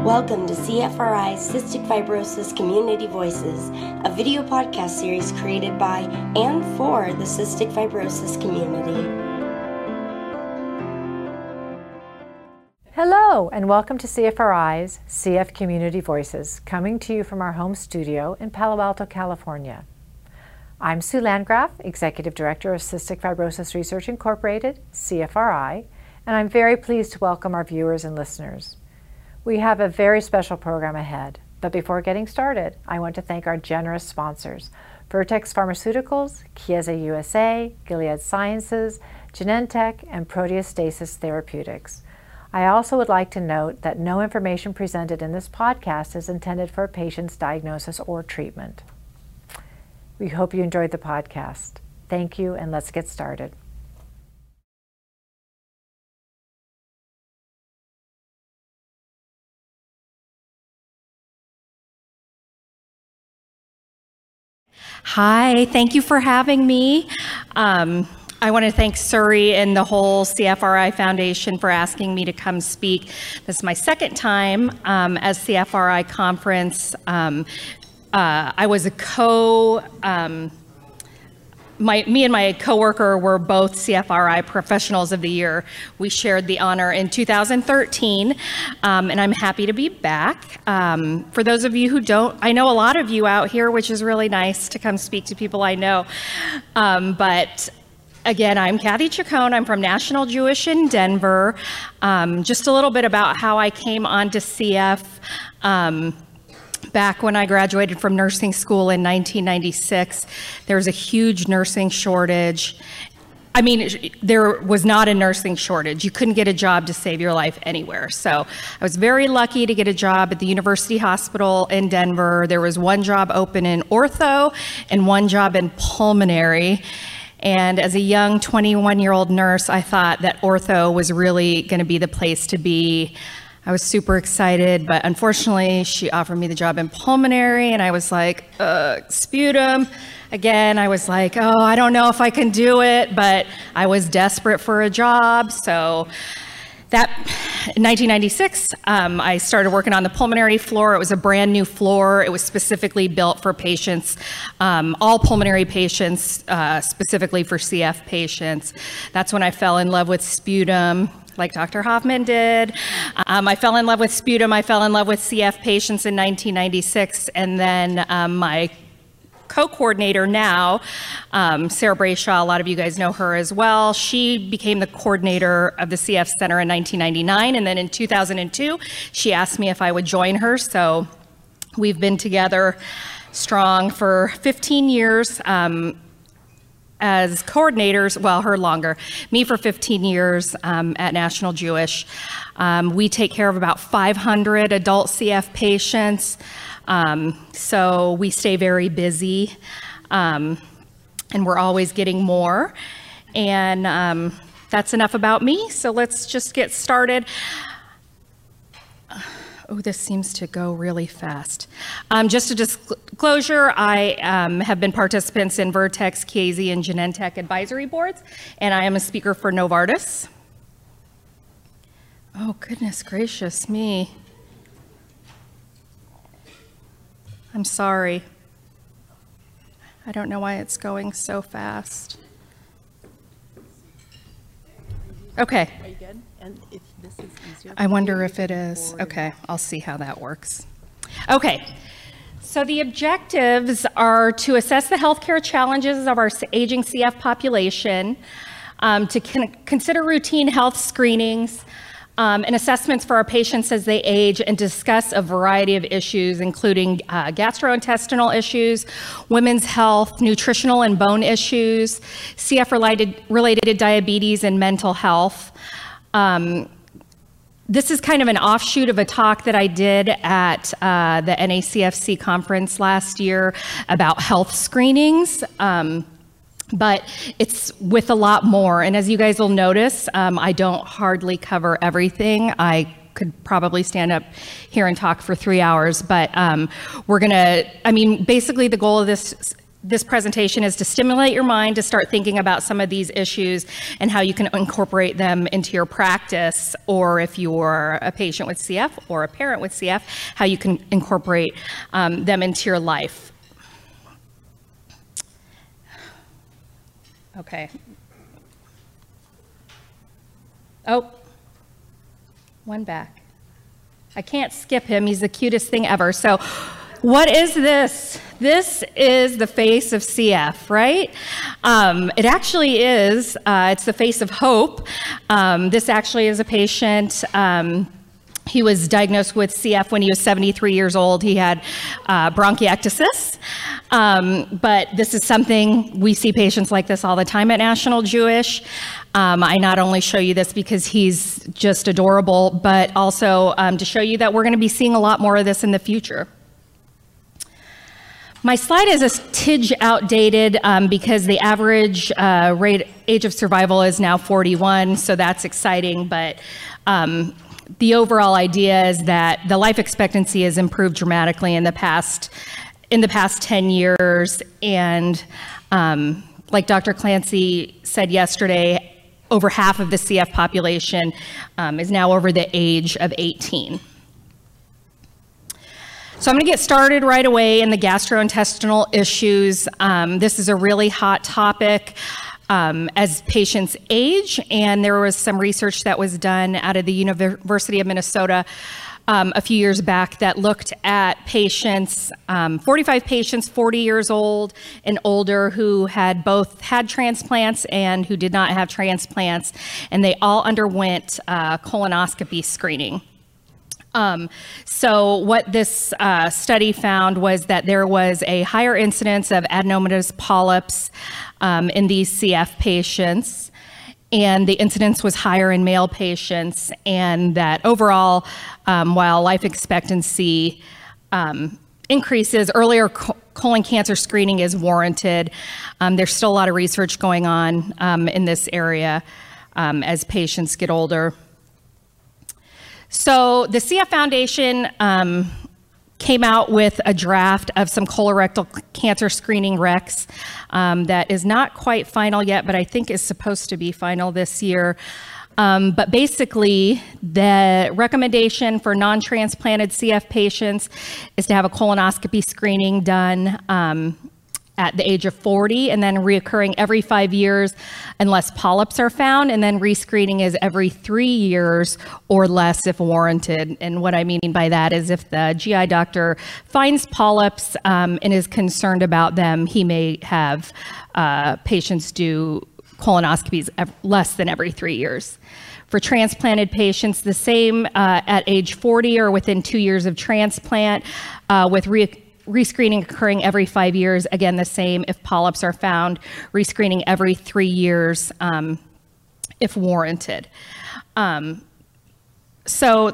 Welcome to CFRI's Cystic Fibrosis Community Voices, a video podcast series created by and for the cystic fibrosis community. Hello, and welcome to CFRI's CF Community Voices, coming to you from our home studio in Palo Alto, California. I'm Sue Landgraf, Executive Director of Cystic Fibrosis Research Incorporated, CFRI, and I'm very pleased to welcome our viewers and listeners. We have a very special program ahead, but before getting started, I want to thank our generous sponsors, Vertex Pharmaceuticals, Chiesi USA, Gilead Sciences, Genentech, and Proteostasis Therapeutics. I also would like to note that no information presented in this podcast is intended for a patient's diagnosis or treatment. We hope you enjoyed the podcast. Thank you, and let's get started. Hi, thank you for having me. I want to thank Surrey and the whole CFRI Foundation for asking me to come speak. This is my second time as CFRI conference. I was a me and my coworker were both CFRI Professionals of the Year. We shared the honor in 2013, and I'm happy to be back. For those of you who don't, I know a lot of you out here, which is really nice to come speak to people I know. But again, I'm Kathy Chacon. I'm from National Jewish in Denver. Just a little bit about how I came onto CF. Back when I graduated from nursing school in 1996, there was a huge nursing shortage. I mean, there was not a nursing shortage. You couldn't get a job to save your life anywhere. So I was very lucky to get a job at the University Hospital in Denver. There was one job open in ortho and one job in pulmonary. And as a young 21-year-old nurse, I thought that ortho was really going to be the place to be. I was super excited, but unfortunately, she offered me the job in pulmonary, and I was like, sputum. Again, I was like, oh, I don't know if I can do it, but I was desperate for a job. So that, in 1996, I started working on the pulmonary floor. It was a brand new floor. It was specifically built for patients, all pulmonary patients, specifically for CF patients. That's when I fell in love with sputum, like Dr. Hoffman did. I fell in love with sputum. I fell in love with CF patients in 1996. And then my co-coordinator now, Sarah Brayshaw, a lot of you guys know her as well. She became the coordinator of the CF Center in 1999. And then in 2002, she asked me if I would join her. So we've been together strong for 15 years. As coordinators, well, her longer, me for 15 years at National Jewish. We take care of about 500 adult CF patients, so we stay very busy, and we're always getting more. And that's enough about me, so let's just get started. Oh, this seems to go really fast. Just a disclosure, I have been participants in Vertex, Chiesi, and Genentech advisory boards, and I am a speaker for Novartis. Oh, goodness gracious me. I'm sorry. I don't know why it's going so fast. Okay. Are you good? And if this is easier, I wonder if it is. Okay, I'll see how that works. Okay, so the objectives are to assess the healthcare challenges of our aging CF population, to consider routine health screenings and assessments for our patients as they age, and discuss a variety of issues, including gastrointestinal issues, women's health, nutritional and bone issues, CF-related diabetes, and mental health. This is kind of an offshoot of a talk that I did at the NACFC conference last year about health screenings, but it's with a lot more. And as you guys will notice, I don't hardly cover everything. I could probably stand up here and talk for 3 hours, but we're gonna, basically the goal of this this presentation is to stimulate your mind to start thinking about some of these issues and how you can incorporate them into your practice, or if you're a patient with CF or a parent with CF, how you can incorporate them into your life. Okay. Oh, one back. I can't skip him. He's the cutest thing ever. So what is this? This is the face of CF, right? It actually is. It's the face of hope. This actually is a patient. He was diagnosed with CF when he was 73 years old. He had bronchiectasis. But this is something, we see patients like this all the time at National Jewish. I not only show you this because he's just adorable, but also to show you that we're going to be seeing a lot more of this in the future. My slide is a tidge outdated because the average age of survival is now 41, so that's exciting, but the overall idea is that the life expectancy has improved dramatically in the past 10 years, and like Dr. Clancy said yesterday, over half of the CF population is now over the age of 18. So I'm going to get started right away in the gastrointestinal issues. This is a really hot topic as patients age, and there was some research that was done out of the University of Minnesota a few years back that looked at patients, 45 patients 40 years old and older who had both had transplants and who did not have transplants, and they all underwent colonoscopy screening. So what this study found was that there was a higher incidence of adenomatous polyps in these CF patients, and the incidence was higher in male patients, and that overall, while life expectancy increases, earlier colon cancer screening is warranted. There's still a lot of research going on in this area as patients get older. So the CF Foundation came out with a draft of some colorectal cancer screening recs that is not quite final yet, but I think is supposed to be final this year. But basically, the recommendation for non-transplanted CF patients is to have a colonoscopy screening done at the age of 40, and then reoccurring every 5 years unless polyps are found, and then rescreening is every 3 years or less if warranted. And what I mean by that is if the GI doctor finds polyps and is concerned about them, he may have patients do colonoscopies less than every 3 years. For transplanted patients, the same at age 40 or within 2 years of transplant, with rescreening occurring every 5 years. Again, the same if polyps are found, rescreening every 3 years if warranted. So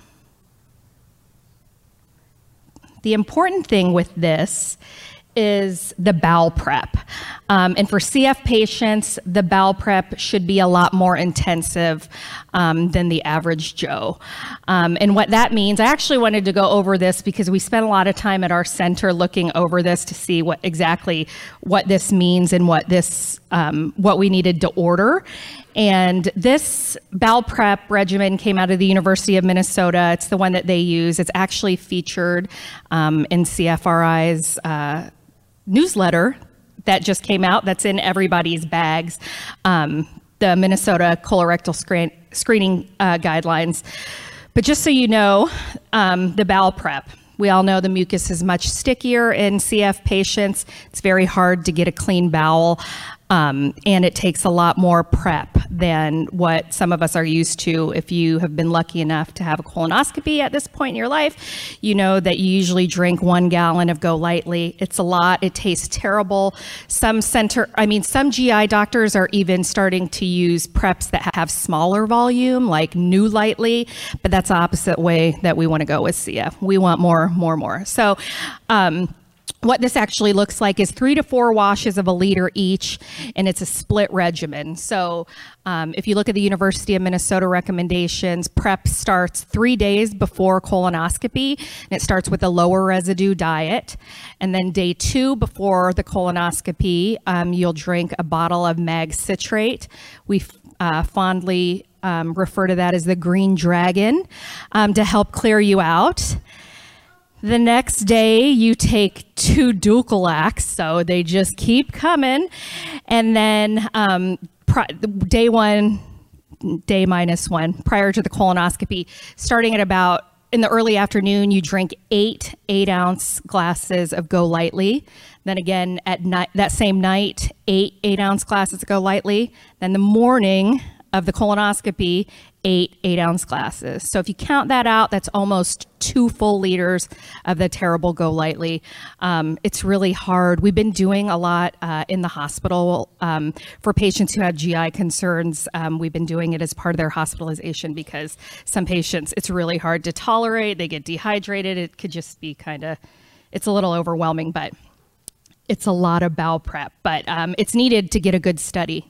the important thing with this is the bowel prep. And for CF patients, the bowel prep should be a lot more intensive than the average Joe. And what that means, I actually wanted to go over this because we spent a lot of time at our center looking over this to see exactly what this means and what we needed to order. And this bowel prep regimen came out of the University of Minnesota. It's the one that they use. It's actually featured in CFRI's newsletter that just came out, that's in everybody's bags, the Minnesota colorectal screening guidelines. But just so you know, the bowel prep, we all know the mucus is much stickier in CF patients. It's very hard to get a clean bowel, and it takes a lot more prep than what some of us are used to. If you have been lucky enough to have a colonoscopy at this point in your life, you know that you usually drink 1 gallon of Go Lightly. It's a lot. It tastes terrible. Some GI doctors are even starting to use preps that have smaller volume, like New Lightly, but that's the opposite way that we want to go with CF. We want more. So what this actually looks like is 3 to 4 washes of a liter each, and it's a split regimen. So if you look at the University of Minnesota recommendations, PrEP starts 3 days before colonoscopy, and it starts with a lower residue diet. And then day 2 before the colonoscopy, you'll drink a bottle of mag citrate. We fondly refer to that as the green dragon to help clear you out. The next day, you take 2 Dulcolax, so they just keep coming. And then day minus one, prior to the colonoscopy, starting at about, in the early afternoon, you drink 8 8-ounce glasses of Go Lightly. Then again, at night, that same night, 8 8-ounce glasses of Go Lightly. Then the morning of the colonoscopy, 8 8-ounce glasses. So if you count that out, that's almost 2 full liters of the terrible Go Lightly. It's really hard. We've been doing a lot in the hospital for patients who have GI concerns. We've been doing it as part of their hospitalization because some patients, it's really hard to tolerate. They get dehydrated. It could just be it's a little overwhelming, but it's a lot of bowel prep. But it's needed to get a good study.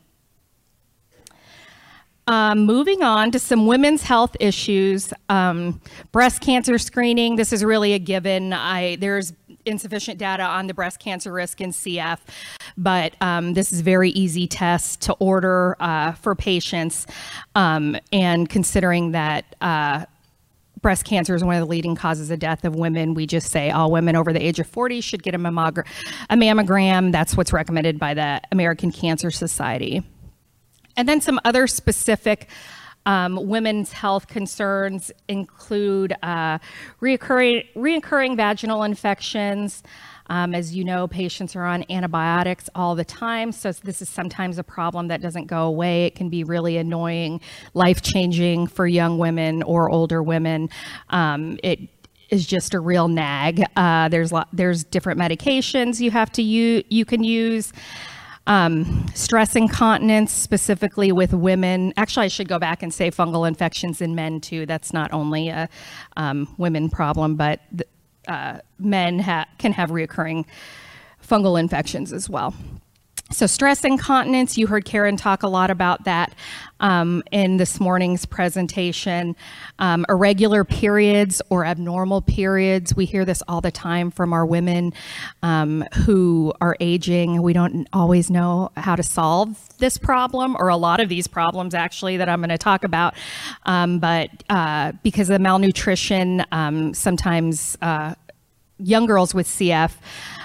Moving on to some women's health issues, breast cancer screening. This is really a given. There's insufficient data on the breast cancer risk in CF, but this is a very easy test to order for patients. And considering that breast cancer is one of the leading causes of death of women, we just say all women over the age of 40 should get a mammogram. That's what's recommended by the American Cancer Society. And then some other specific women's health concerns include reoccurring vaginal infections. As you know, patients are on antibiotics all the time, so this is sometimes a problem that doesn't go away. It can be really annoying, life-changing for young women or older women. It is just a real nag. There's different medications you can use. Stress incontinence, specifically with women. Actually, I should go back and say fungal infections in men too. That's not only a women problem, but men can have reoccurring fungal infections as well. So stress incontinence, you heard Karen talk a lot about that in this morning's presentation. Irregular periods or abnormal periods, we hear this all the time from our women who are aging. We don't always know how to solve this problem, or a lot of these problems actually that I'm going to talk about. But because of the malnutrition, sometimes young girls with CF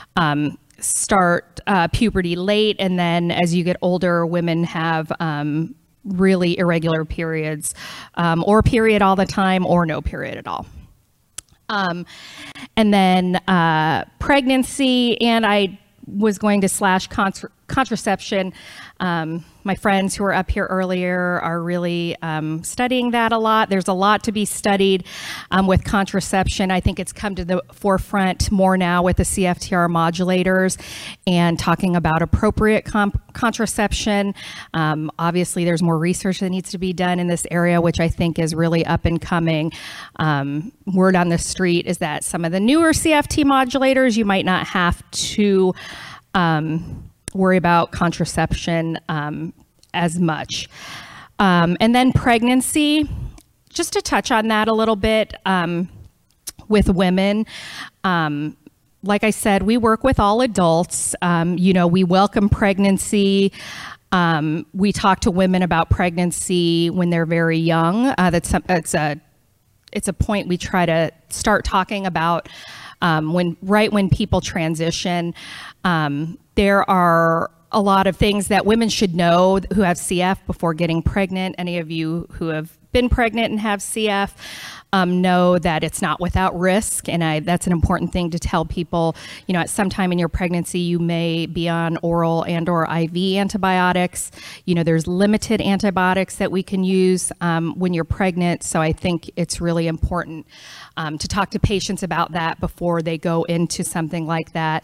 start puberty late, and then as you get older, women have really irregular periods, or period all the time, or no period at all. And then pregnancy, and I was going to slash contraception. My friends who were up here earlier are really studying that a lot. There's a lot to be studied with contraception. I think it's come to the forefront more now with the CFTR modulators and talking about appropriate contraception. Obviously, there's more research that needs to be done in this area, which I think is really up and coming. Word on the street is that some of the newer CFT modulators, you might not have to worry about contraception as much. And then pregnancy, just to touch on that a little bit with women. Like I said, we work with all adults. We welcome pregnancy. We talk to women about pregnancy when they're very young. It's a point we try to start talking about right when people transition. There are a lot of things that women should know who have CF before getting pregnant. Any of you who have been pregnant and have CF know that it's not without risk, and that's an important thing to tell people. At some time in your pregnancy, you may be on oral and or IV antibiotics. There's limited antibiotics that we can use when you're pregnant, so I think it's really important to talk to patients about that before they go into something like that.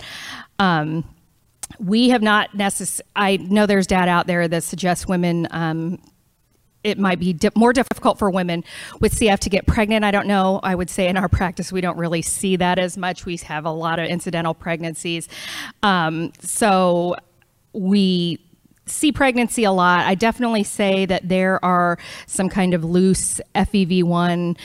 We have not I know there's data out there that suggests women it might be more difficult for women with CF to get pregnant. I don't know. I would say in our practice, we don't really see that as much. We have a lot of incidental pregnancies. So we see pregnancy a lot. I definitely say that there are some kind of loose FEV1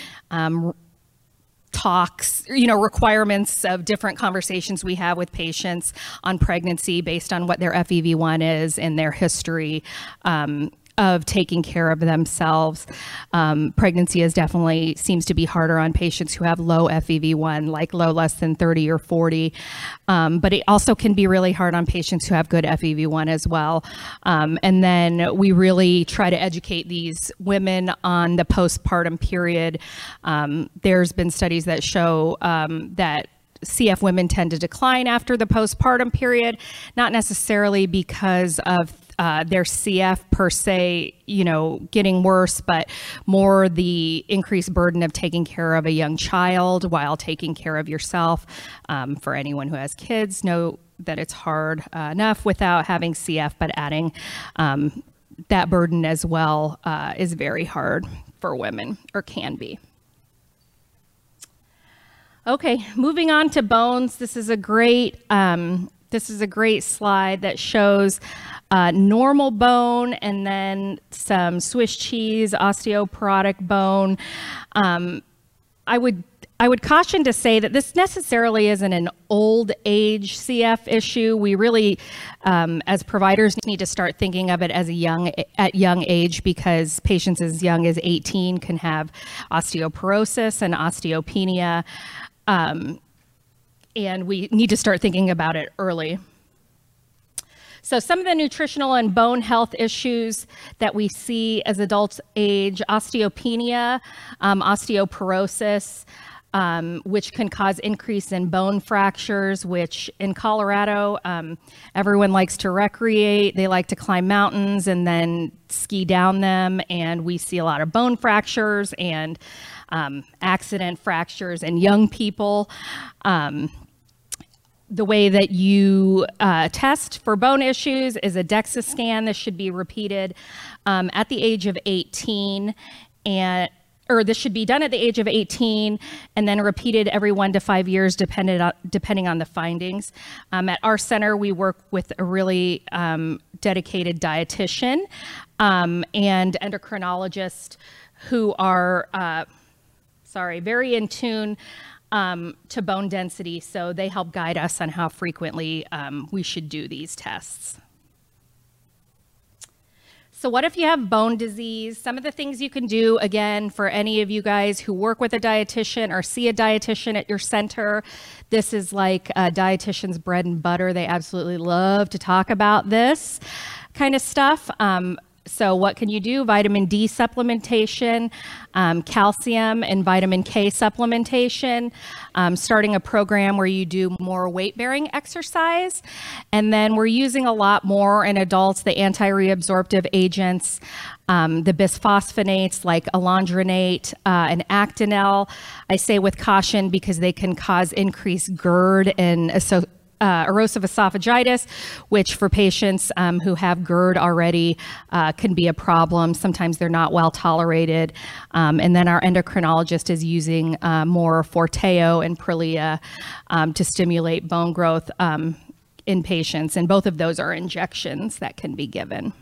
talks, requirements of different conversations we have with patients on pregnancy based on what their FEV1 is and their history of taking care of themselves. Pregnancy definitely seems to be harder on patients who have low FEV1, like low less than 30 or 40. But it also can be really hard on patients who have good FEV1 as well. And then we really try to educate these women on the postpartum period. There's been studies that show that CF women tend to decline after the postpartum period, not necessarily because of their CF per se, getting worse, but more the increased burden of taking care of a young child while taking care of yourself. For anyone who has kids, know that it's hard enough without having CF, but adding that burden as well is very hard for women, or can be. Okay, moving on to bones. This is a great slide that shows normal bone and then some Swiss cheese, osteoporotic bone. I would caution to say that this necessarily isn't an old age CF issue. We really, as providers, need to start thinking of it as at young age, because patients as young as 18 can have osteoporosis and osteopenia. And we need to start thinking about it early. So some of the nutritional and bone health issues that we see as adults age: osteopenia, osteoporosis, which can cause increase in bone fractures, which in Colorado, everyone likes to recreate. They like to climb mountains and then ski down them. And we see a lot of bone fractures and accident fractures in young people. The way that you test for bone issues is a DEXA scan. This should be repeated at the age of 18, or this should be done at the age of 18 and then repeated every 1 to 5 years depending on the findings. At our center, we work with a really dedicated dietitian and endocrinologist who are very in tune to bone density, so they help guide us on how frequently we should do these tests. So what if you have bone disease? Some of the things you can do, again, for any of you guys who work with a dietitian or see a dietitian at your center, this is like a dietitian's bread and butter. They absolutely love to talk about this kind of stuff. So what can you do? Vitamin D supplementation, calcium and vitamin K supplementation, starting a program where you do more weight-bearing exercise. And then we're using a lot more in adults, the anti-reabsorptive agents, the bisphosphonates like alendronate and Actonel. I say with caution because they can cause increased GERD and erosive esophagitis, which for patients who have GERD already can be a problem. Sometimes they're not well tolerated. And then our endocrinologist is using more Forteo and Prolia to stimulate bone growth in patients. And both of those are injections that can be given.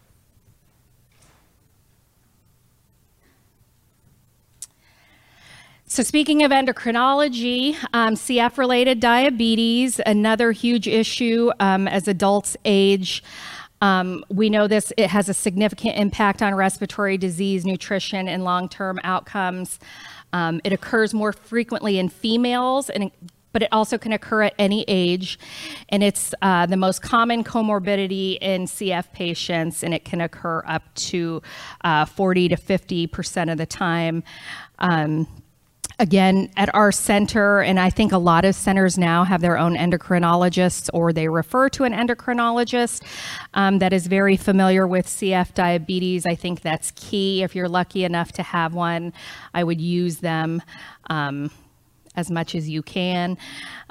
So speaking of endocrinology, CF-related diabetes, another huge issue as adults age. We know it has a significant impact on respiratory disease, nutrition, and long-term outcomes. It occurs more frequently in females, but it also can occur at any age. And it's the most common comorbidity in CF patients, and it can occur up to 40 to 50% of the time. Again, at our center, and I think a lot of centers now have their own endocrinologists, or they refer to an endocrinologist that is very familiar with CF diabetes. I think that's key. If you're lucky enough to have one, I would use them as much as you can.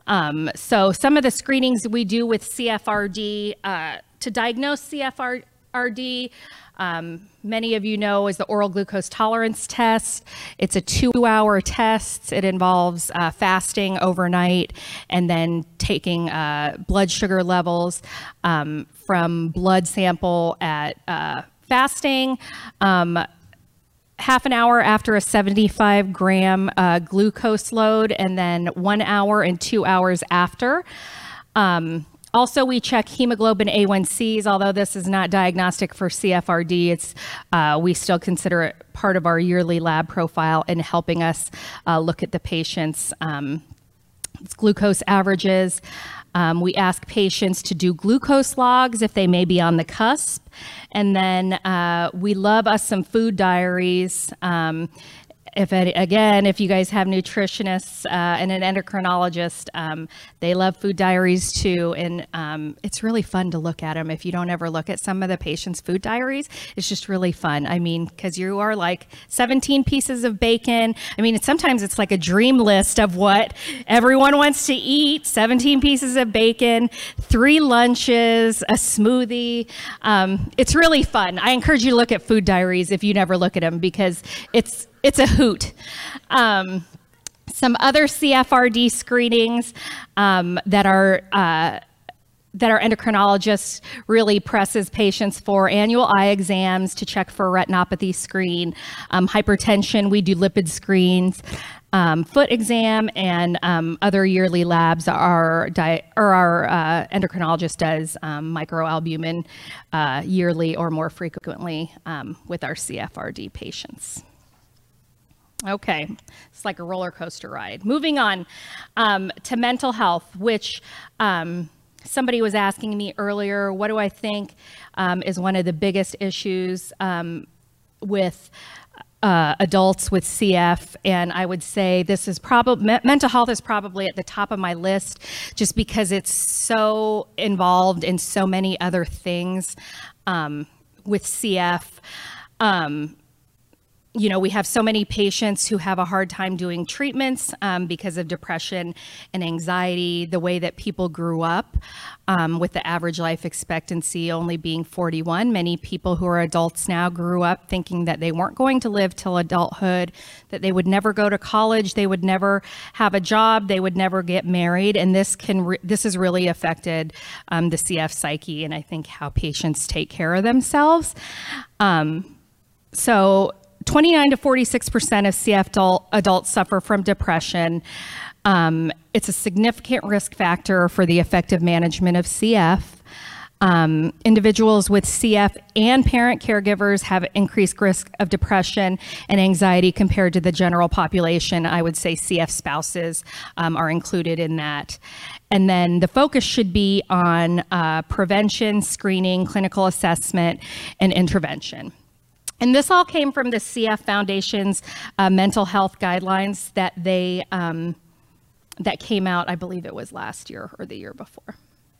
So some of the screenings we do with CFRD, to diagnose CFRD, many of you know, is the oral glucose tolerance test. It's a 2-hour test. It involves fasting overnight and then taking blood sugar levels from blood sample at fasting. Half an hour after a 75-gram glucose load, and then 1 hour and 2 hours after. Also, we check hemoglobin A1Cs, although this is not diagnostic for CFRD. We still consider it part of our yearly lab profile in helping us look at the patient's glucose averages. We ask patients to do glucose logs if they may be on the cusp. And then we love us some food diaries. If you guys have nutritionists and an endocrinologist, they love food diaries too. And it's really fun to look at them. If you don't ever look at some of the patients' food diaries, it's just really fun. I mean, because you are like 17 pieces of bacon. I mean, sometimes it's like a dream list of what everyone wants to eat. 17 pieces of bacon, 3 lunches, a smoothie. It's really fun. I encourage you to look at food diaries if you never look at them, because it's a hoot. Some other CFRD screenings that our endocrinologist really presses patients for: annual eye exams to check for retinopathy screen, hypertension, we do lipid screens, foot exam, and other yearly labs. Our endocrinologist does microalbumin yearly or more frequently with our CFRD patients. Okay, it's like a roller coaster ride. Moving on to mental health, which somebody was asking me earlier, what do I think is one of the biggest issues with adults with CF? And I would say this is probably, mental health is probably at the top of my list, just because it's so involved in so many other things with CF. You know, we have so many patients who have a hard time doing treatments because of depression and anxiety, the way that people grew up with the average life expectancy only being 41. Many people who are adults now grew up thinking that they weren't going to live till adulthood, that they would never go to college, they would never have a job, they would never get married. And this has really affected the CF psyche, and I think how patients take care of themselves. So 29 to 46% of CF adults suffer from depression. It's a significant risk factor for the effective management of CF. Individuals with CF and parent caregivers have increased risk of depression and anxiety compared to the general population. I would say CF spouses are included in that. And then the focus should be on prevention, screening, clinical assessment, and intervention. And this all came from the CF Foundation's mental health guidelines that that came out, I believe it was last year or the year before.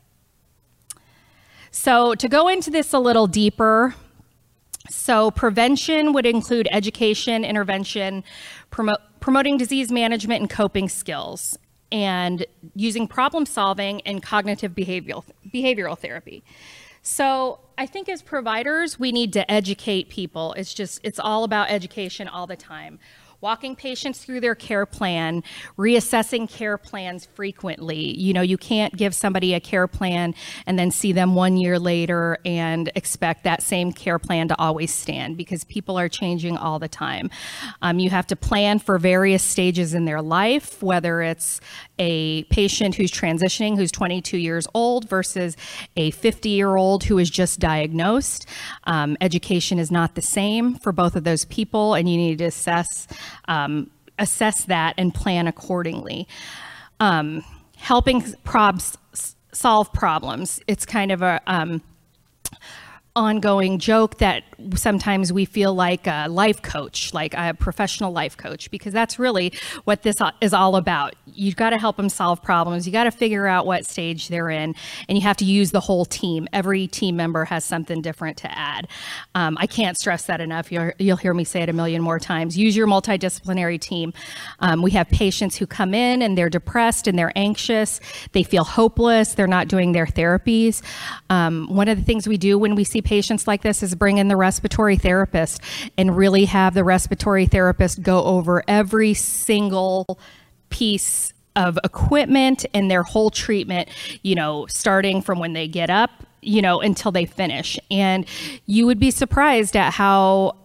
So to go into this a little deeper, so prevention would include education, intervention, promoting disease management and coping skills, and using problem solving and cognitive behavioral therapy. So I think as providers, we need to educate people. It's all about education all the time. Walking patients through their care plan, reassessing care plans frequently. You know, you can't give somebody a care plan and then see them 1 year later and expect that same care plan to always stand, because people are changing all the time. You have to plan for various stages in their life, whether it's a patient who's transitioning, who's 22 years old versus a 50-year-old who is just diagnosed. Education is not the same for both of those people, and you need to assess that and plan accordingly. Helping solve problems. It's kind of a ongoing joke that sometimes we feel like a life coach, like a professional life coach, because that's really what this is all about. You've got to help them solve problems. You got to figure out what stage they're in, and you have to use the whole team. Every team member has something different to add. I can't stress that enough. You'll hear me say it a million more times. Use your multidisciplinary team. We have patients who come in and they're depressed and they're anxious. They feel hopeless. They're not doing their therapies. One of the things we do when we see patients like this is bring in the respiratory therapist and really have the respiratory therapist go over every single piece of equipment and their whole treatment, starting from when they get up, until they finish. And you would be surprised at how,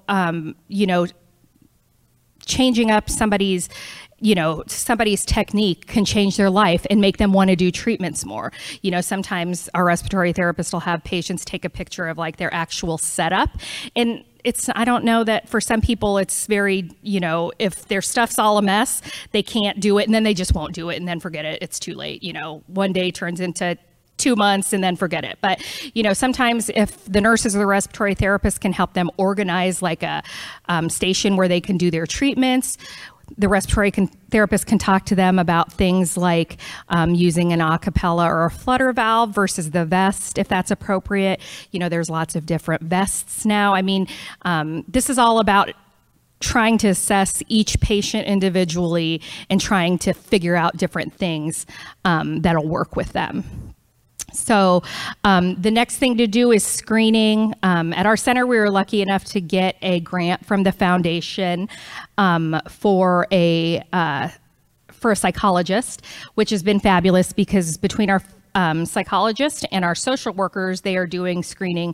changing up somebody's technique can change their life and make them want to do treatments more. Sometimes our respiratory therapist will have patients take a picture of like their actual setup. And I don't know that for some people it's very, if their stuff's all a mess, they can't do it and then they just won't do it and then forget it. It's too late. One day turns into 2 months and then forget it. But, sometimes if the nurses or the respiratory therapist can help them organize like a station where they can do their treatments, the respiratory therapist can talk to them about things like using an a cappella or a flutter valve versus the vest, if that's appropriate. There's lots of different vests now. I mean, this is all about trying to assess each patient individually and trying to figure out different things that'll work with them. So the next thing to do is screening. At our center, we were lucky enough to get a grant from the foundation for a psychologist, which has been fabulous because between our psychologist and our social workers, they are doing screening,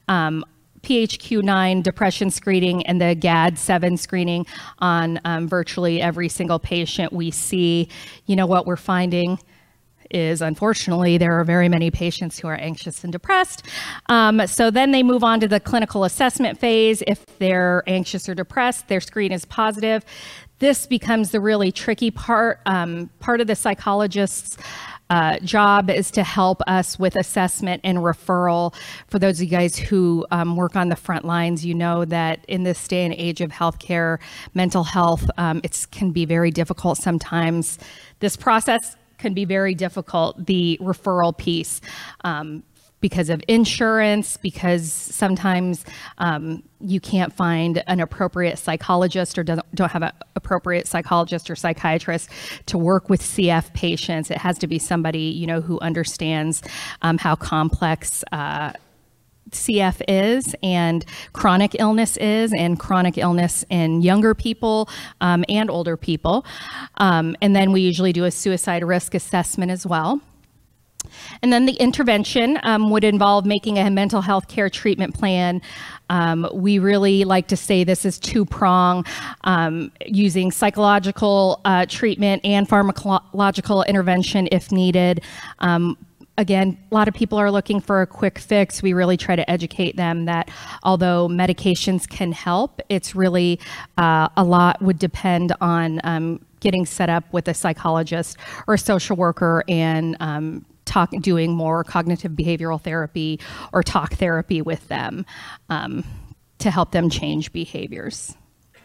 PHQ-9 depression screening and the GAD-7 screening on virtually every single patient we see. What we're finding is, unfortunately, there are very many patients who are anxious and depressed. So then they move on to the clinical assessment phase. If they're anxious or depressed, their screen is positive. This becomes the really tricky part. Part of the psychologist's job is to help us with assessment and referral. For those of you guys who work on the front lines, you know that in this day and age of healthcare, mental health, it can be very difficult sometimes. This process can be very difficult, the referral piece, because of insurance, because sometimes you can't find an appropriate psychologist or don't have an appropriate psychologist or psychiatrist to work with CF patients. It has to be somebody, who understands how complex CF is and chronic illness is, and chronic illness in younger people and older people. And then we usually do a suicide risk assessment as well. And then the intervention would involve making a mental health care treatment plan. We really like to say this is two-prong, using psychological treatment and pharmacological intervention if needed. Again, a lot of people are looking for a quick fix. We really try to educate them that although medications can help, it's really a lot would depend on getting set up with a psychologist or a social worker and doing more cognitive behavioral therapy or talk therapy with them to help them change behaviors.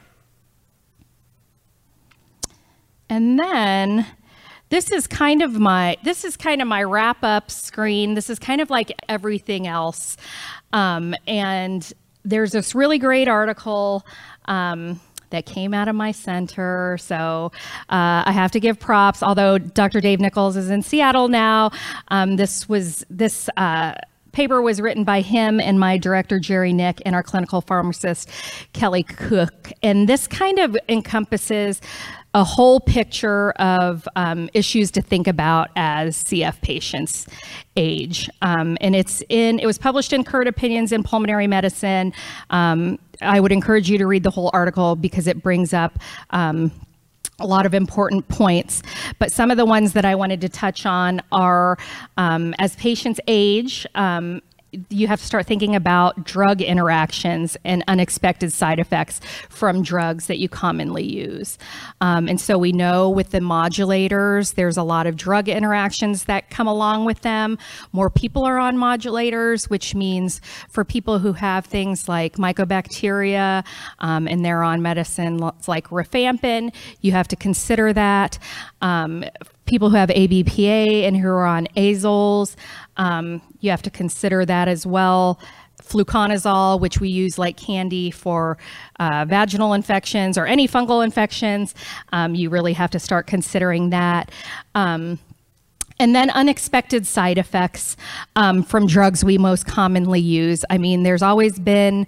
And then this is kind of my wrap-up screen. This is kind of like everything else. And there's this really great article that came out of my center. So I have to give props, although Dr. Dave Nichols is in Seattle now. This paper was written by him and my director, Jerry Nick, and our clinical pharmacist, Kelly Cook. And this kind of encompasses a whole picture of issues to think about as CF patients age. And it was published in Current Opinions in Pulmonary Medicine. I would encourage you to read the whole article because it brings up a lot of important points. But some of the ones that I wanted to touch on are as patients age, you have to start thinking about drug interactions and unexpected side effects from drugs that you commonly use. And so we know with the modulators, there's a lot of drug interactions that come along with them. More people are on modulators, which means for people who have things like mycobacteria and they're on medicine like rifampin, you have to consider that. People who have ABPA and who are on azoles, you have to consider that as well. Fluconazole, which we use like candy for vaginal infections or any fungal infections, you really have to start considering that. And And then unexpected side effects from drugs we most commonly use. I mean, there's always been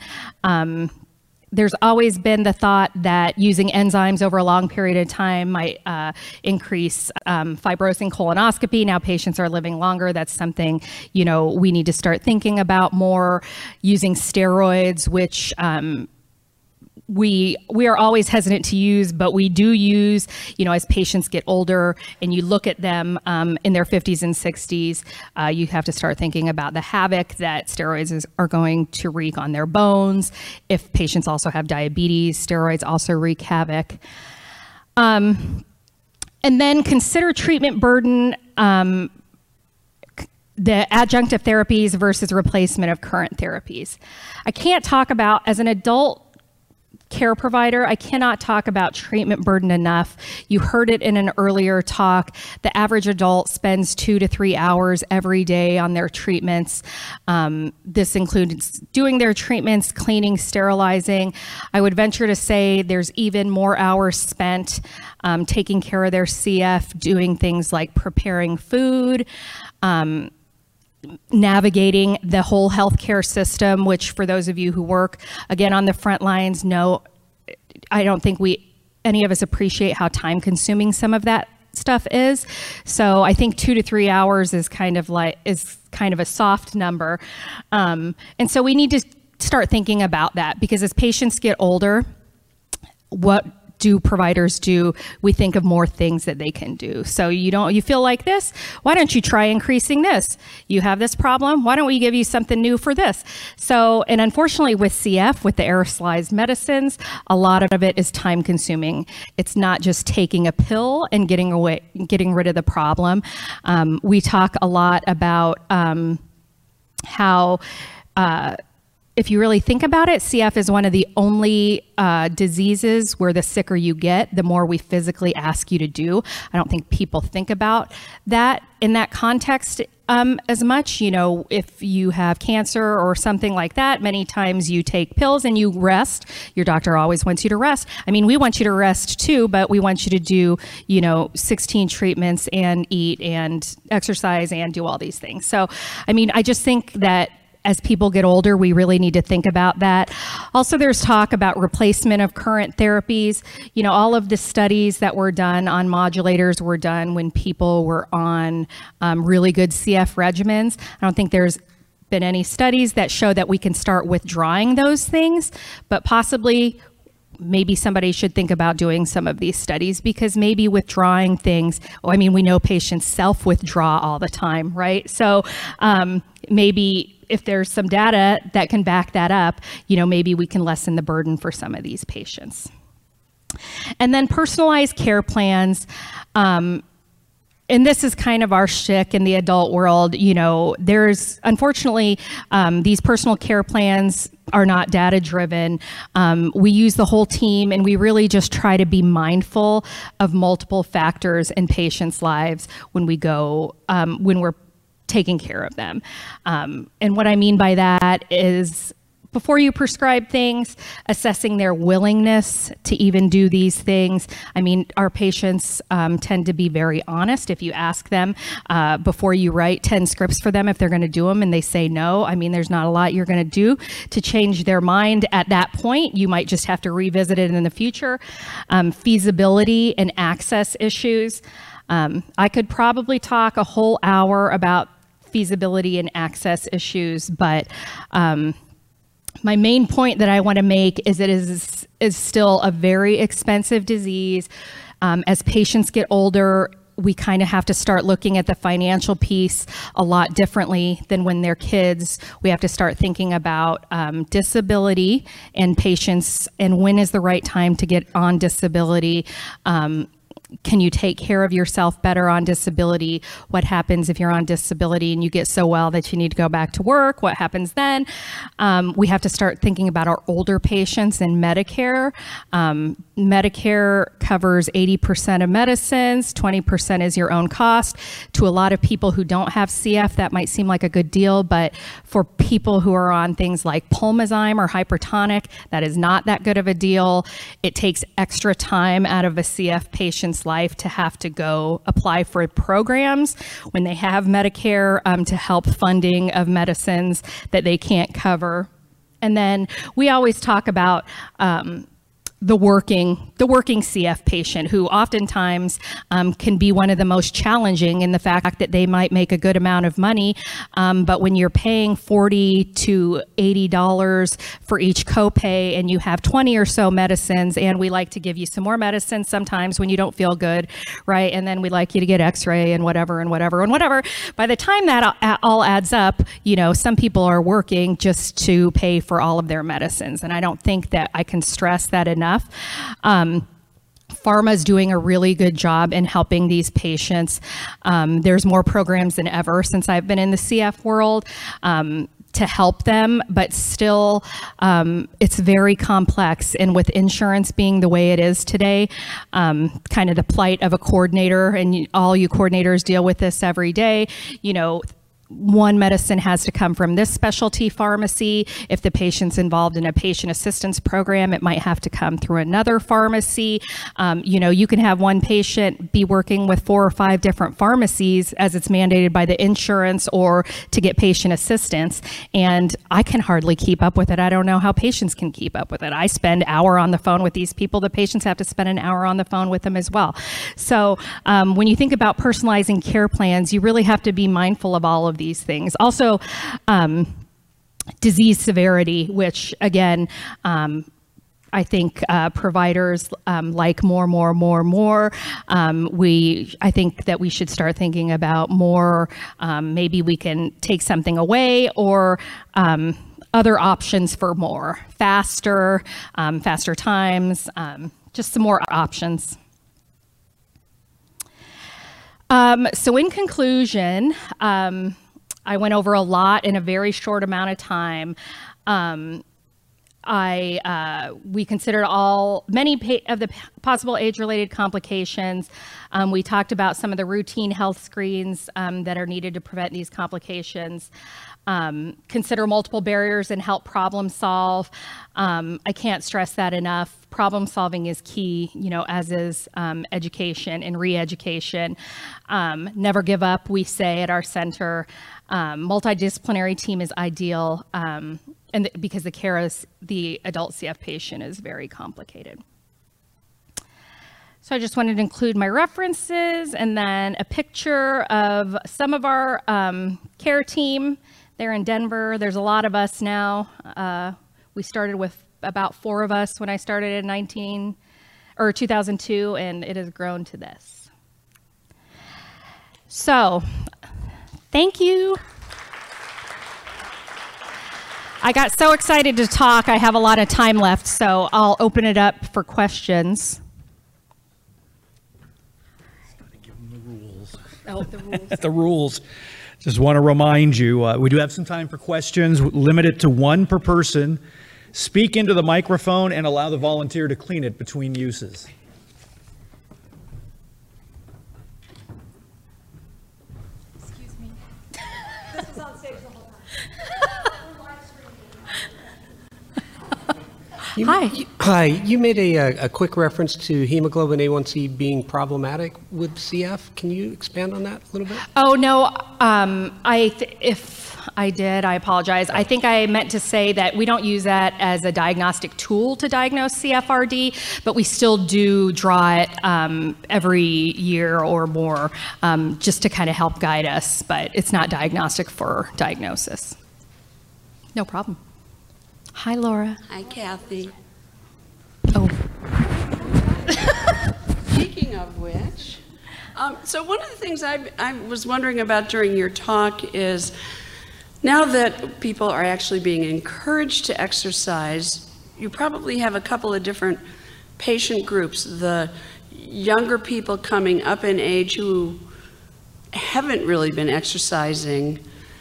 the thought that using enzymes over a long period of time might increase fibrosing colonoscopy. Now patients are living longer. That's something, we need to start thinking about more. Using steroids, which we are always hesitant to use, but we do use, as patients get older and you look at them in their 50s and 60s, you have to start thinking about the havoc that steroids are going to wreak on their bones. If patients also have diabetes, steroids also wreak havoc. And then consider treatment burden, the adjunctive therapies versus replacement of current therapies. I can't talk about, as an adult care provider, I cannot talk about treatment burden enough. You heard it in an earlier talk. The average adult spends 2 to 3 hours every day on their treatments. This includes doing their treatments, cleaning, sterilizing. I would venture to say there's even more hours spent taking care of their CF, doing things like preparing food, navigating the whole healthcare system, which for those of you who work, again, on the front lines, know, I don't think any of us appreciate how time consuming some of that stuff is. So I think 2 to 3 hours is kind of a soft number. And so we need to start thinking about that, because as patients get older, what do providers do? We think of more things that they can do. So you feel like this? Why don't you try increasing this? You have this problem? Why don't we give you something new for this? So, and unfortunately with CF, with the aerosolized medicines, a lot of it is time consuming. It's not just taking a pill and getting rid of the problem. We talk a lot about how if you really think about it, CF is one of the only diseases where the sicker you get, the more we physically ask you to do. I don't think people think about that in that context as much. If you have cancer or something like that, many times you take pills and you rest. Your doctor always wants you to rest. I mean, we want you to rest too, but we want you to do, 16 treatments and eat and exercise and do all these things. So, I mean, I just think that as people get older, we really need to think about that. Also, there's talk about replacement of current therapies. All of the studies that were done on modulators were done when people were on really good CF regimens. I don't think there's been any studies that show that we can start withdrawing those things, but possibly maybe somebody should think about doing some of these studies, because maybe withdrawing things, we know patients self-withdraw all the time, right? So maybe if there's some data that can back that up, maybe we can lessen the burden for some of these patients. And then personalized care plans. And this is kind of our shtick in the adult world. There's, unfortunately, these personal care plans are not data driven. We use the whole team, and we really just try to be mindful of multiple factors in patients' lives when we're taking care of them. And what I mean by that is, before you prescribe things, assessing their willingness to even do these things. Our patients tend to be very honest. If you ask them before you write 10 scripts for them if they're going to do them and they say no, there's not a lot you're going to do to change their mind at that point. You might just have to revisit it in the future. Feasibility and access issues. I could probably talk a whole hour about feasibility and access issues, but my main point that I want to make is it is still a very expensive disease. As patients get older, we kind of have to start looking at the financial piece a lot differently than when they're kids. We have to start thinking about disability and patients, and when is the right time to get on disability. Can you take care of yourself better on disability? What happens if you're on disability and you get so well that you need to go back to work? What happens then? We have to start thinking about our older patients in Medicare. Medicare covers 80% of medicines, 20% is your own cost. To a lot of people who don't have CF, that might seem like a good deal, but for people who are on things like Pulmozyme or hypertonic, that is not that good of a deal. It takes extra time out of a CF patient's life to have to go apply for programs when they have Medicare to help funding of medicines that they can't cover. And then we always talk about the working CF patient, who oftentimes can be one of the most challenging in the fact that they might make a good amount of money, but when you're paying $40 to $80 for each copay and you have 20 or so medicines, and we like to give you some more medicine sometimes when you don't feel good, right? And then we like you to get x-ray and whatever and whatever and whatever. By the time that all adds up, you know, some people are working just to pay for all of their medicines, and I don't think that I can stress that enough. Pharma is doing a really good job in helping these patients. There's more programs than ever since I've been in the CF world to help them, but still it's very complex. And with insurance being the way it is today, kind of the plight of a coordinator, and all you coordinators deal with this every day, you know, one medicine has to come from this specialty pharmacy. If the patient's involved in a patient assistance program, it might have to come through another pharmacy. You know, you can have one patient be working with 4 or 5 different pharmacies as it's mandated by the insurance or to get patient assistance. And I can hardly keep up with it. I don't know how patients can keep up with it. I spend an hour on the phone with these people. The patients have to spend an hour on the phone with them as well. So when you think about personalizing care plans, you really have to be mindful of all of these things. Also, disease severity, which again, I think providers like more. I think that we should start thinking about more. Maybe we can take something away, or other options for more, faster times, just some more options. So in conclusion, I went over a lot in a very short amount of time. We considered many of the possible age-related complications. We talked about some of the routine health screens that are needed to prevent these complications. Consider multiple barriers and help problem solve. I can't stress that enough. Problem solving is key, you know, as is education and re-education. Never give up, we say at our center. Multidisciplinary team is ideal, because the care of the adult CF patient is very complicated. So I just wanted to include my references and then a picture of some of our care team. They're in Denver. There's a lot of us now. We started with about 4 of us when I started in 2002, and it has grown to this. So, thank you. I got so excited to talk. I have a lot of time left, so I'll open it up for questions. Gotta give them the rules. Oh, the rules. The rules. Just want to remind you, we do have some time for questions. Limit it to 1 per person. Speak into the microphone and allow the volunteer to clean it between uses. Excuse me. This was on stage the whole time. Hi. You made a quick reference to hemoglobin A1C being problematic with CF. Can you expand on that a little bit? Oh, no. If I did, I apologize. I think I meant to say that we don't use that as a diagnostic tool to diagnose CFRD, but we still do draw it every year or more just to kind of help guide us, but it's not diagnostic for diagnosis. No problem. Hi, Laura. Hi, Kathy. Oh. Speaking of which, so one of the things I was wondering about during your talk is, now that people are actually being encouraged to exercise, you probably have a couple of different patient groups. The younger people coming up in age who haven't really been exercising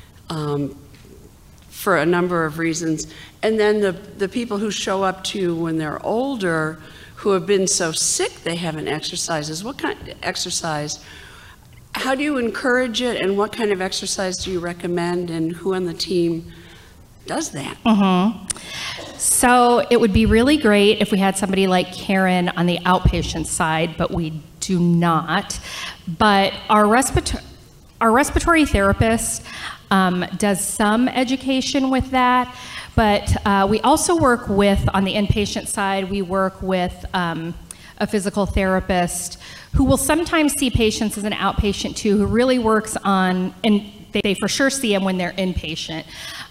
for a number of reasons, and then the people who show up to you when they're older who have been so sick they haven't exercised. What kind of exercise? How do you encourage it, and what kind of exercise do you recommend, and who on the team does that? So it would be really great if we had somebody like Karen on the outpatient side, but we do not. But our respiratory therapist does some education with that, but we also work with, on the inpatient side, we work with a physical therapist who will sometimes see patients as an outpatient too, who really works on, and they for sure see them when they're inpatient,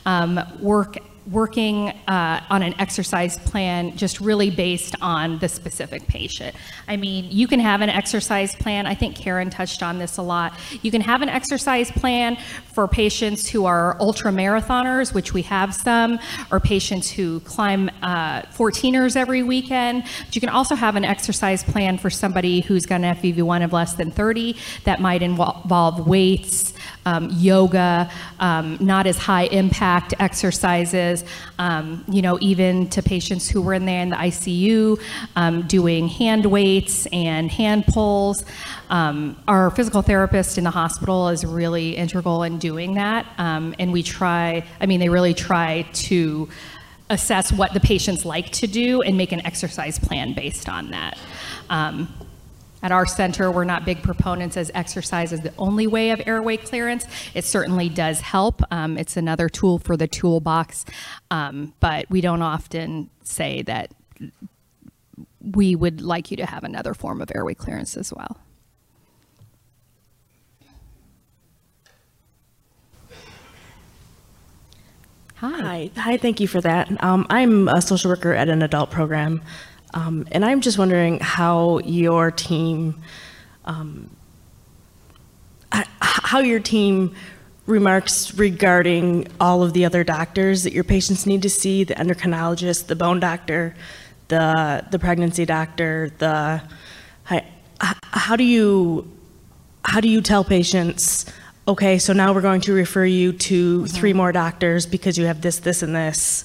working on an exercise plan just really based on the specific patient. I mean, you can have an exercise plan. I think Karen touched on this a lot. You can have an exercise plan for patients who are ultra marathoners, which we have some, or patients who climb 14ers every weekend. But you can also have an exercise plan for somebody who's got an FEV1 of less than 30 that might involve weights, yoga, not as high impact exercises, even to patients who were in there in the ICU, doing hand weights and hand pulls. Our physical therapist in the hospital is really integral in doing that. And they really try to assess what the patients like to do and make an exercise plan based on that. At our center, we're not big proponents as exercise is the only way of airway clearance. It certainly does help. It's another tool for the toolbox, but we don't often say that we would like you to have another form of airway clearance as well. Hi, thank you for that. I'm a social worker at an adult program. And I'm just wondering how your team, remarks regarding all of the other doctors that your patients need to see, the endocrinologist, the bone doctor, the pregnancy doctor, how do you tell patients, okay, so now we're going to refer you to 3 more doctors because you have this, this, and this,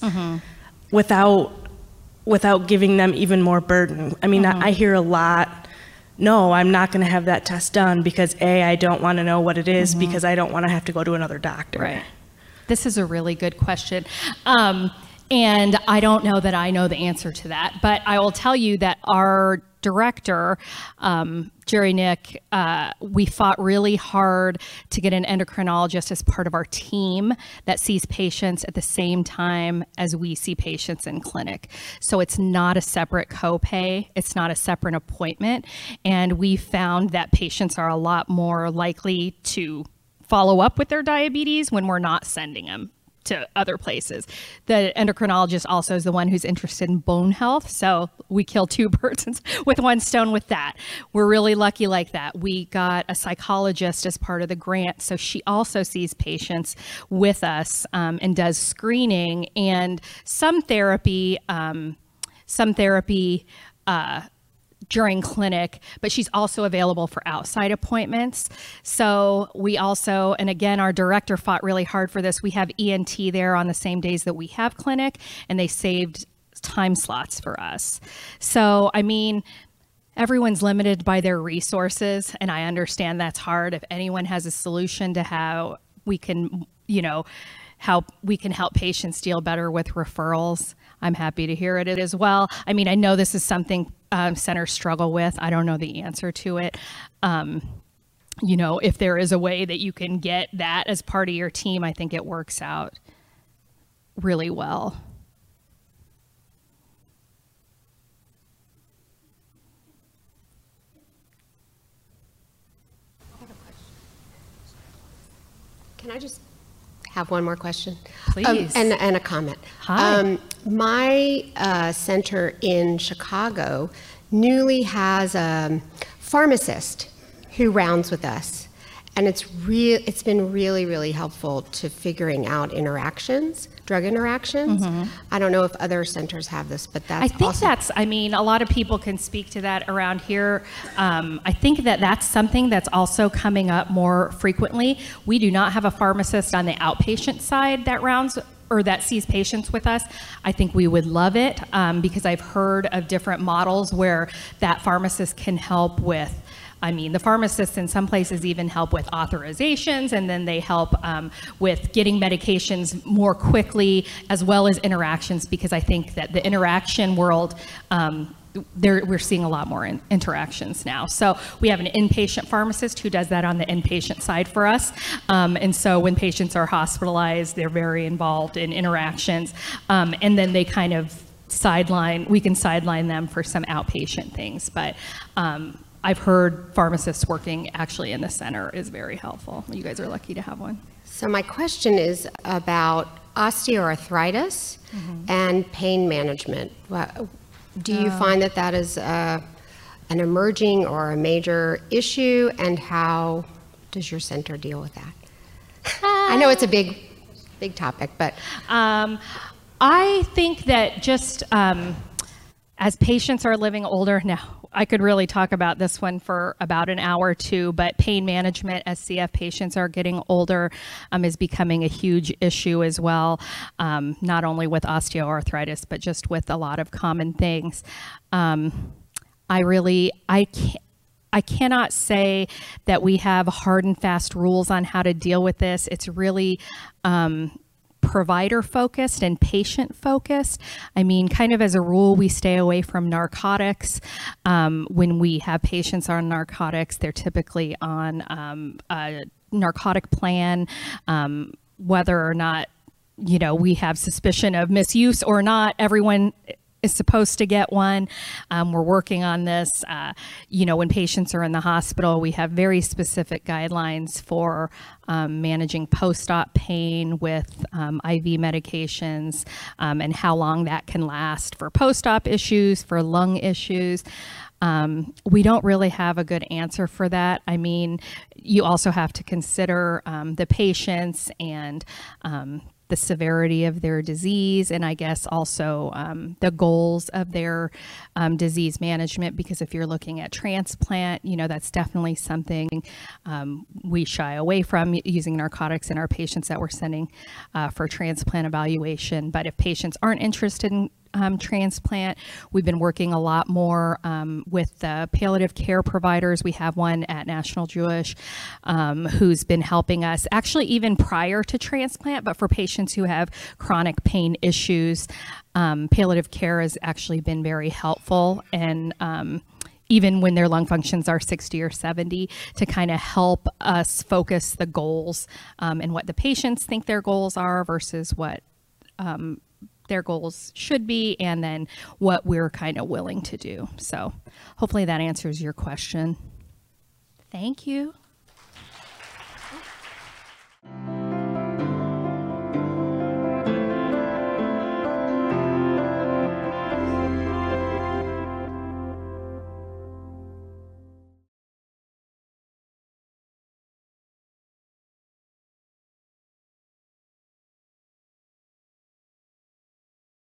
without giving them even more burden? I mean, I hear a lot, no, I'm not going to have that test done because A, I don't want to know what it is because I don't want to have to go to another doctor. Right. This is a really good question. And I don't know that I know the answer to that, but I will tell you that our director, Jerry Nick, we fought really hard to get an endocrinologist as part of our team that sees patients at the same time as we see patients in clinic. So it's not a separate copay, it's not a separate appointment, and we found that patients are a lot more likely to follow up with their diabetes when we're not sending them to other places. The endocrinologist also is the one who's interested in bone health, so we kill 2 birds with 1 stone with that. We're really lucky like that. We got a psychologist as part of the grant, so she also sees patients with us and does screening and some therapy during clinic, but she's also available for outside appointments. So we also, and again, our director fought really hard for this. We have ENT there on the same days that we have clinic, and they saved time slots for us. So, I mean, everyone's limited by their resources, and I understand that's hard. If anyone has a solution to how we can, how we can help patients deal better with referrals, I'm happy to hear it as well. I mean, I know this is something centers struggle with. I don't know the answer to it. If there is a way that you can get that as part of your team, I think it works out really well. Can I just have one more question? Please. And a comment. Hi. My center in Chicago newly has a pharmacist who rounds with us. And it's been really, really helpful to figuring out drug interactions. I don't know if other centers have this, but that's awesome. A lot of people can speak to that around here. I think that that's something that's also coming up more frequently. We do not have a pharmacist on the outpatient side that rounds or that sees patients with us, I think we would love it, because I've heard of different models where that pharmacist can help with, the pharmacists in some places even help with authorizations, and then they help with getting medications more quickly, as well as interactions, because I think that the interaction world, we're seeing a lot more interactions now. So we have an inpatient pharmacist who does that on the inpatient side for us. And so when patients are hospitalized, they're very involved in interactions. And then they kind of we can sideline them for some outpatient things. But I've heard pharmacists working actually in the center is very helpful. You guys are lucky to have one. So my question is about osteoarthritis and pain management. Do you find that that is an emerging or a major issue, and how does your center deal with that? I know it's a big topic, but I think that just as patients are living older now, I could really talk about this one for about an hour or two, but pain management as CF patients are getting older is becoming a huge issue as well, not only with osteoarthritis, but just with a lot of common things. I cannot say that we have hard and fast rules on how to deal with this. It's really provider focused and patient focused. Kind of as a rule, we stay away from narcotics. When we have patients on narcotics, they're typically on a narcotic plan, whether or not, we have suspicion of misuse or not. Everyone is supposed to get one. We're working on this. When patients are in the hospital, we have very specific guidelines for managing post-op pain with IV medications, and how long that can last for post-op issues, for lung issues. We don't really have a good answer for that. You also have to consider the patients and the severity of their disease, and I guess also the goals of their disease management, because if you're looking at transplant, that's definitely something we shy away from, using narcotics in our patients that we're sending for transplant evaluation. But if patients aren't interested in transplant, we've been working a lot more with the palliative care providers. We have one at National Jewish who's been helping us actually even prior to transplant, but for patients who have chronic pain issues, palliative care has actually been very helpful. And even when their lung functions are 60 or 70, to kind of help us focus the goals and what the patients think their goals are versus what their goals should be, and then what we're kind of willing to do. So hopefully that answers your question. Thank you.